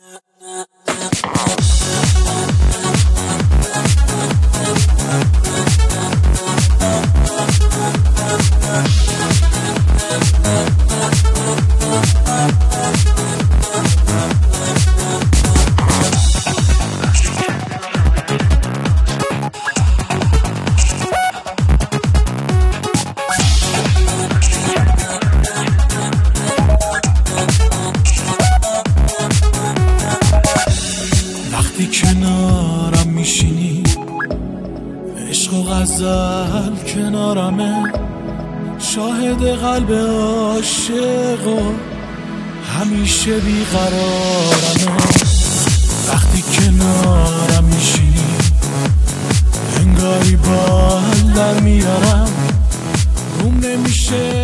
وقتی کنارم میشینی عشق و غزل کنارمه، شاهد قلب عاشق و همیشه بیقرارمه. وقتی کنارم میشینی انگاری بال در میارم، روم نمیشه